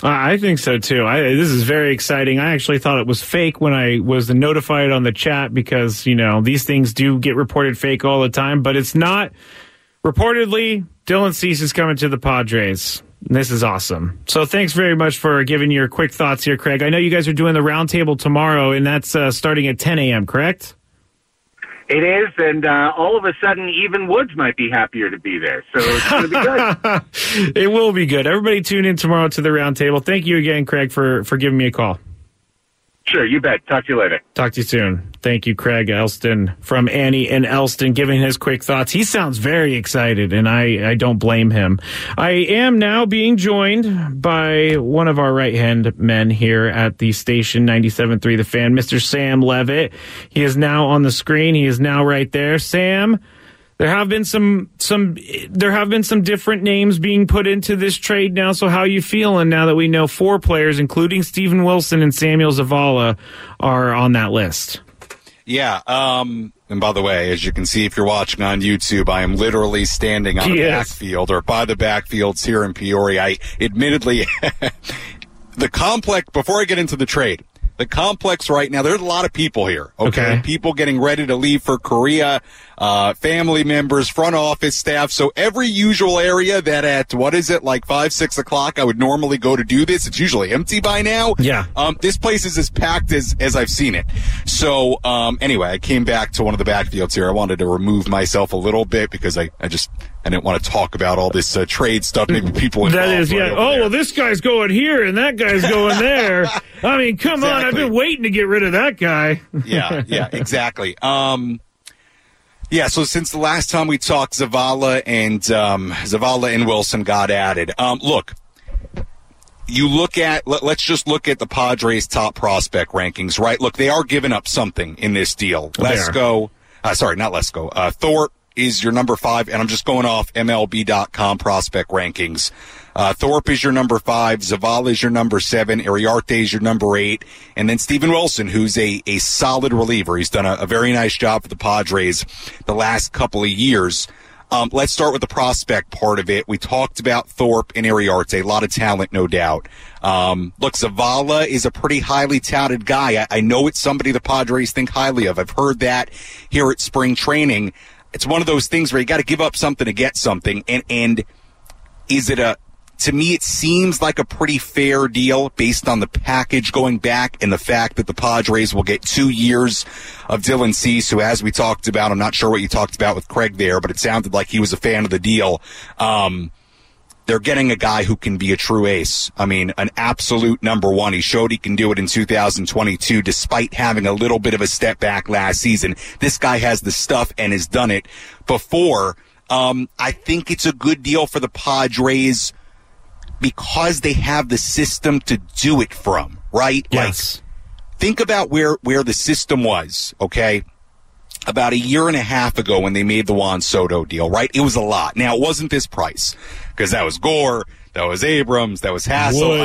I think so, too. This is very exciting. I actually thought it was fake when I was notified on the chat because, these things do get reported fake all the time, but it's not. Reportedly, Dylan Cease is coming to the Padres. This is awesome. So thanks very much for giving your quick thoughts here, Craig. I know you guys are doing the roundtable tomorrow, and that's starting at 10 a.m., correct? It is, and all of a sudden, even Woods might be happier to be there. So it's going to be good. It will be good. Everybody tune in tomorrow to the roundtable. Thank you again, Craig, for giving me a call. Sure, you bet. Talk to you later. Talk to you soon. Thank you, Craig Elston from Annie and Elston, giving his quick thoughts. He sounds very excited, and I don't blame him. I am now being joined by one of our right-hand men here at the station, 97.3 The Fan, Mr. Sam Levitt. He is now on the screen. He is now right there. Sam, there have been some different names being put into this trade now. So how are you feeling now that we know 4 players, including Steven Wilson and Samuel Zavala, are on that list? Yeah. And by the way, as you can see, if you're watching on YouTube, I am literally standing on the backfield or by the backfields here in Peoria. I admittedly, the complex, before I get into the trade, the complex right now, there's a lot of people here. Okay. People getting ready to leave for Korea, family members, front office staff. So every usual area that at, 5, 6 o'clock, I would normally go to do this, it's usually empty by now. Yeah. This place is as packed as I've seen it. So, anyway, I came back to one of the backfields here. I wanted to remove myself a little bit because I didn't want to talk about all this trade stuff. Maybe people involved. That is, yeah. Well, this guy's going here and that guy's going there. I mean, come on. I've been waiting to get rid of that guy. Yeah, exactly. So since the last time we talked, Zavala and Wilson got added. Look, let's just look at the Padres' top prospect rankings, right? Look, they are giving up something in this deal. Thorpe is your number 5, and I'm just going off MLB.com prospect rankings. Thorpe is your number 5, Zavala is your number 7, Iriarte is your number 8, and then Steven Wilson, who's a solid reliever. He's done a very nice job for the Padres the last couple of years. Let's start with the prospect part of it. We talked about Thorpe and Iriarte, a lot of talent, no doubt. Look, Zavala is a pretty highly touted guy. I know it's somebody the Padres think highly of. I've heard that here at spring training. It's one of those things where you got to give up something to get something. And is it to me, it seems like a pretty fair deal based on the package going back and the fact that the Padres will get 2 years of Dylan Cease, who, as we talked about, I'm not sure what you talked about with Craig there, but it sounded like he was a fan of the deal. They're getting a guy who can be a true ace. I mean, an absolute number 1. He showed he can do it in 2022 despite having a little bit of a step back last season. This guy has the stuff and has done it before. I think it's a good deal for the Padres because they have the system to do it from, right? Yes. Like, think about where the system was, okay? About a year and a half ago when they made the Juan Soto deal, right? It was a lot. Now, it wasn't this price because that was Gore, that was Abrams, that was Hassel. Wood. I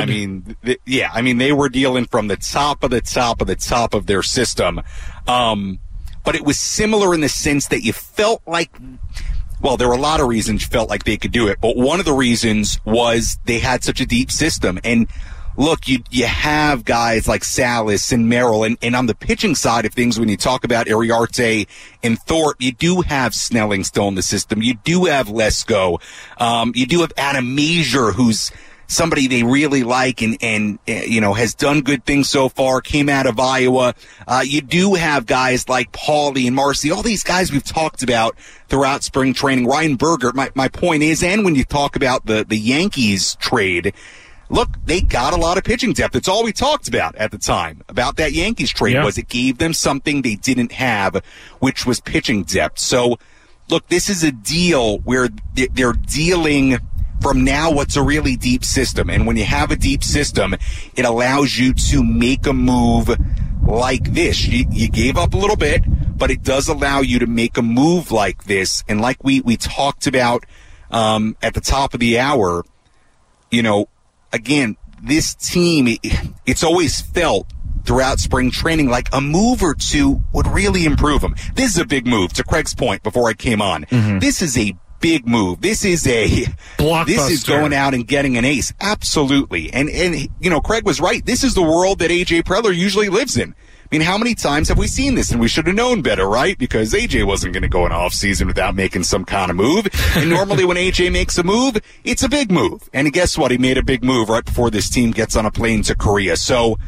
mean, they were dealing from the top of the top of the top of their system. But it was similar in the sense that you felt like, well, there were a lot of reasons you felt like they could do it, but one of the reasons was they had such a deep system. And look, you have guys like Salas and Merrill, and on the pitching side of things, when you talk about Iriarte and Thorpe, you do have Snelling still in the system. You do have Lesko. You do have Adam Mazur, who's somebody they really like and has done good things so far, came out of Iowa. You do have guys like Paulie and Marcy, all these guys we've talked about throughout spring training. Ryan Berger, my point is, and when you talk about the Yankees trade, look, they got a lot of pitching depth. That's all we talked about at the time about that Yankees trade was it gave them something they didn't have, which was pitching depth. So, look, this is a deal where they're dealing from now what's a really deep system. And when you have a deep system, it allows you to make a move like this. You gave up a little bit, but it does allow you to make a move like this. And like we talked about at the top of the hour, again, this team, it's always felt throughout spring training like a move or two would really improve them. This is a big move, to Craig's point before I came on. Mm-hmm. This is a big move. This is going out and getting an ace. Absolutely. And Craig was right. This is the world that A.J. Preller usually lives in. I mean, how many times have we seen this? And we should have known better, right? Because A.J. wasn't going to go an off season without making some kind of move. And normally when A.J. makes a move, it's a big move. And guess what? He made a big move right before this team gets on a plane to Korea. So,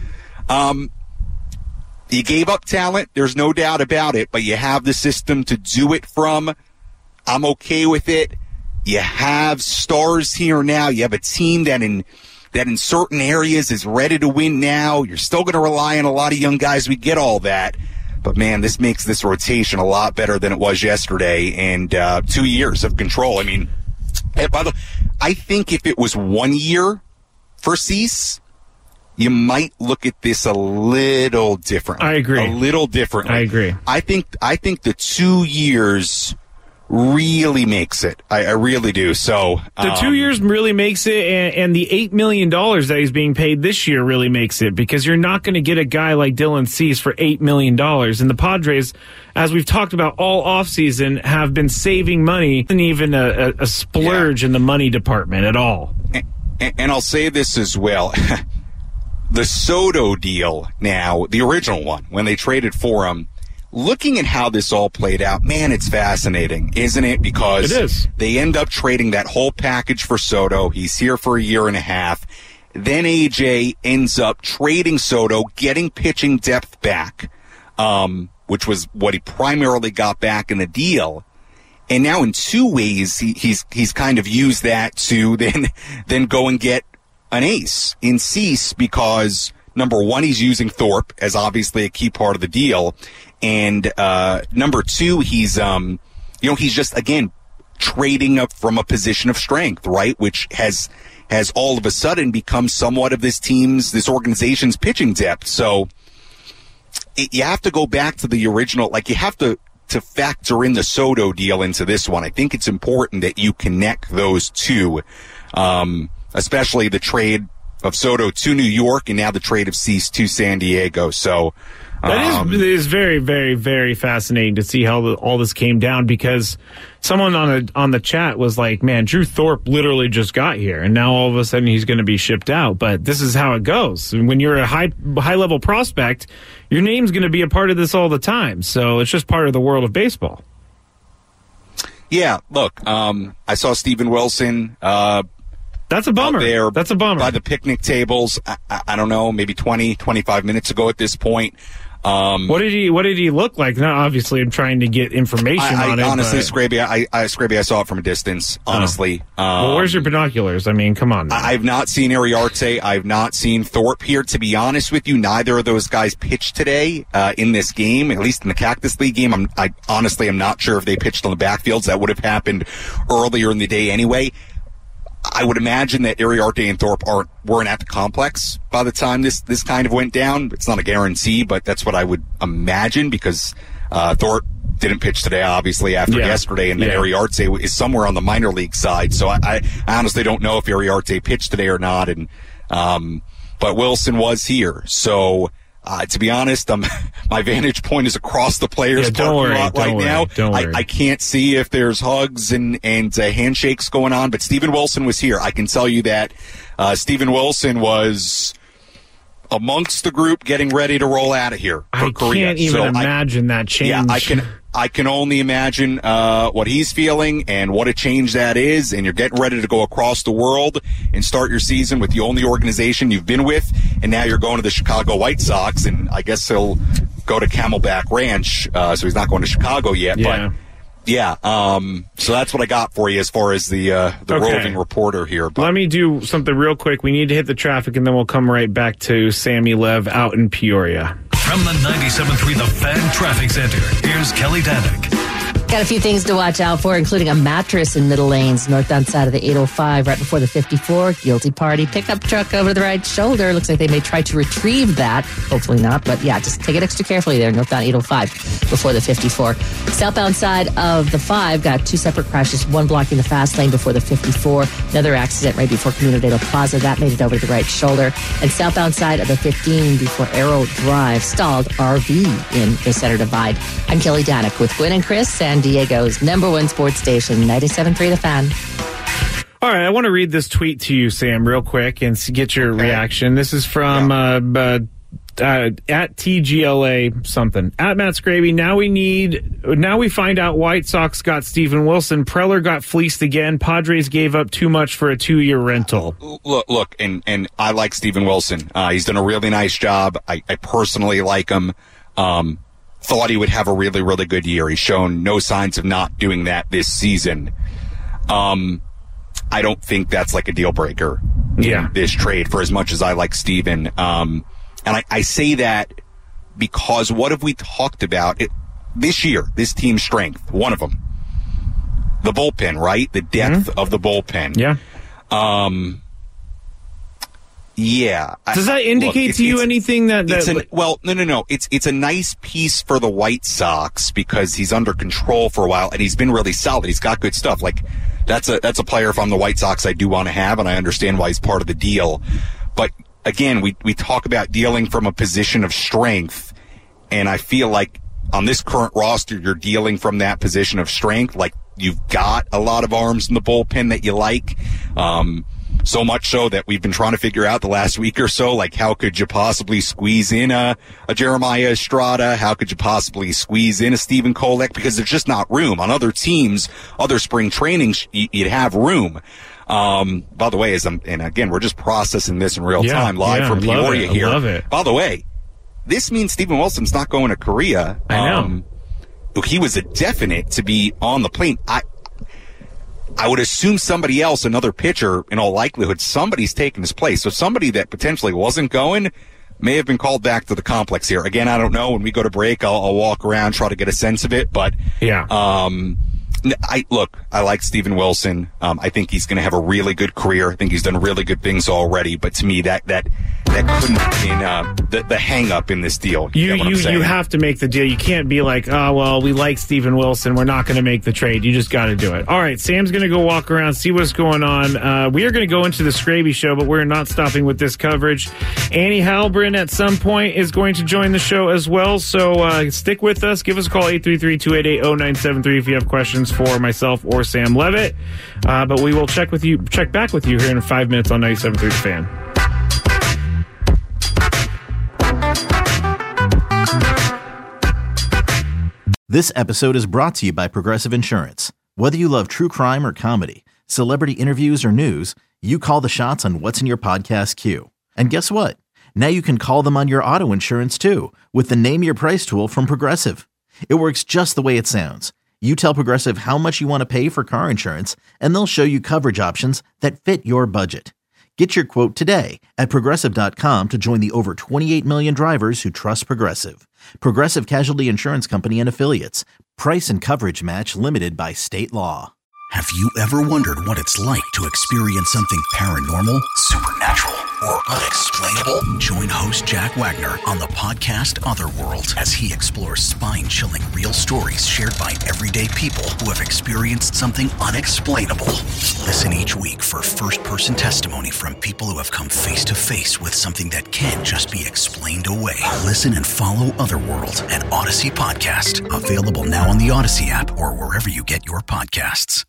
you gave up talent. There's no doubt about it, but you have the system to do it from. I'm okay with it. You have stars here now. You have a team that in certain areas is ready to win now. You're still going to rely on a lot of young guys. We get all that. But, man, this makes this rotation a lot better than it was yesterday. And 2 years of control. I mean, by the way, I think if it was 1 year for Cease, you might look at this a little differently. I agree. A little differently. I agree. I think the 2 years really makes it. I really do. So the 2 years really makes it, and the $8 million that he's being paid this year really makes it, because you're not going to get a guy like Dylan Cease for $8 million. And the Padres, as we've talked about all offseason, have been saving money, and even a splurge in the money department at all. And I'll say this as well. The Soto deal now, the original one, when they traded for him, looking at how this all played out, man, it's fascinating, isn't it? Because it is. They end up trading that whole package for Soto. He's here for a year and a half. Then AJ ends up trading Soto, getting pitching depth back, which was what he primarily got back in the deal. And now in two ways, he's kind of used that to then go and get an ace in Cease, because number one, he's using Thorpe as obviously a key part of the deal. And number two, he's just, again, trading up from a position of strength, right? Which has all of a sudden become somewhat of this organization's pitching depth. So you have to go back to the original, like you have to factor in the Soto deal into this one. I think it's important that you connect those two, especially the trade of Soto to New York and now the trade of Cease to San Diego. So that is very, very, very fascinating to see how all this came down, because someone on the chat was like, man, Drew Thorpe literally just got here, and now all of a sudden he's going to be shipped out. But this is how it goes. And when you're a high-level prospect, your name's going to be a part of this all the time. So it's just part of the world of baseball. Yeah, look, I saw Steven Wilson that's a bummer. That's a bummer. By the picnic tables, I don't know, maybe 20, 25 minutes ago at this point. What did he look like? Now, obviously, I'm trying to get information on it. Honestly, Scraby, I saw it from a distance, honestly. Well, where's your binoculars? I mean, come on, man. I've not seen Iriarte. I've not seen Thorpe here. To be honest with you, neither of those guys pitched today in this game, at least in the Cactus League game. I honestly am not sure if they pitched on the backfields. That would have happened earlier in the day anyway. I would imagine that Iriarte and Thorpe weren't at the complex by the time this kind of went down. It's not a guarantee, but that's what I would imagine, because Thorpe didn't pitch today, obviously, after yesterday, and then Iriarte is somewhere on the minor league side. So I honestly don't know if Iriarte pitched today or not, and but Wilson was here. So to be honest, my vantage point is across the players' parking lot right now. I can't see if there's hugs and handshakes going on, but Steven Wilson was here. I can tell you that Steven Wilson was amongst the group getting ready to roll out of here for Korea. I can't even imagine that change. Yeah, I can only imagine what he's feeling and what a change that is, and you're getting ready to go across the world and start your season with the only organization you've been with, and now you're going to the Chicago White Sox, and I guess he'll go to Camelback Ranch, so he's not going to Chicago yet, but so that's what I got for you as far as the roving reporter here. But let me do something real quick. We need to hit the traffic, and then we'll come right back to Sammy Lev out in Peoria. From the 97.3 The Fan Traffic Center, here's Kelly Danick. Got a few things to watch out for, including a mattress in Middle Lanes, northbound side of the 805, right before the 54. Guilty party pickup truck over the right shoulder. Looks like they may try to retrieve that. Hopefully not, but yeah, just take it extra carefully there, northbound 805 before the 54. Southbound side of the 5, got two separate crashes, one blocking the fast lane before the 54. Another accident right before Comunidad Plaza. That made it over to the right shoulder. And southbound side of the 15 before Arrow Drive, stalled RV in the center divide. I'm Kelly Danick with Gwen and Chris, and San Diego's number one sports station, 97.3 The Fan. All right, I want to read this tweet to you, Sam, real quick and get your reaction. This is from at TGLA something. At Matt Scraby, now we find out White Sox got Steven Wilson. Preller got fleeced again. Padres gave up too much for a 2-year rental. Look, and I like Steven Wilson. He's done a really nice job. I personally like him. Thought he would have a really, really good year. He's shown no signs of not doing that this season. I don't think that's like a deal breaker in this trade for as much as I like Steven. And I say that because what have we talked about this year, this team's strength? One of them, the bullpen, right? The depth of the bullpen. Yeah. Yeah. Does that indicate to you anything that no. It's a nice piece for the White Sox because he's under control for a while and he's been really solid. He's got good stuff. Like that's a player, if I'm the White Sox, I do want to have, and I understand why he's part of the deal. But again, we talk about dealing from a position of strength, and I feel like on this current roster, you're dealing from that position of strength. Like you've got a lot of arms in the bullpen that you like. So much so that we've been trying to figure out the last week or so, like how could you possibly squeeze in a Jeremiah Estrada? How could you possibly squeeze in a Stephen Kolek? Because there's just not room. On other teams, other spring trainings, you'd have room. By the way, and again, we're just processing this in real time, live from Peoria here. I love it. By the way, this means Steven Wilson's not going to Korea. I know. He was a definite to be on the plane. I would assume somebody else, another pitcher, in all likelihood, somebody's taken his place. So somebody that potentially wasn't going may have been called back to the complex here. Again, I don't know. When we go to break, I'll walk around, try to get a sense of it. But I like Steven Wilson. I think he's going to have a really good career. I think he's done really good things already. But to me, that couldn't have been the hang-up in this deal. You have to make the deal. You can't be like, oh, well, we like Steven Wilson. We're not going to make the trade. You just got to do it. All right, Sam's going to go walk around, see what's going on. We are going to go into the Scraby Show, but we're not stopping with this coverage. Annie Halbrin at some point is going to join the show as well. So stick with us. Give us a call, 833-288-0973 if you have questions for myself or Sam Levitt. But we will check back with you here in 5 minutes on 97.3 The Fan. This episode is brought to you by Progressive Insurance. Whether you love true crime or comedy, celebrity interviews or news, you call the shots on what's in your podcast queue. And guess what? Now you can call them on your auto insurance too with the Name Your Price tool from Progressive. It works just the way it sounds. You tell Progressive how much you want to pay for car insurance, and they'll show you coverage options that fit your budget. Get your quote today at Progressive.com to join the over 28 million drivers who trust Progressive. Progressive Casualty Insurance Company and Affiliates. Price and coverage match limited by state law. Have you ever wondered what it's like to experience something paranormal, supernatural, or unexplainable? Join host Jack Wagner on the podcast Otherworld as he explores spine-chilling real stories shared by everyday people who have experienced something unexplainable. Listen each week for first-person testimony from people who have come face-to-face with something that can't just be explained away. Listen and follow Otherworld, an Odyssey podcast. Available now on the Odyssey app or wherever you get your podcasts.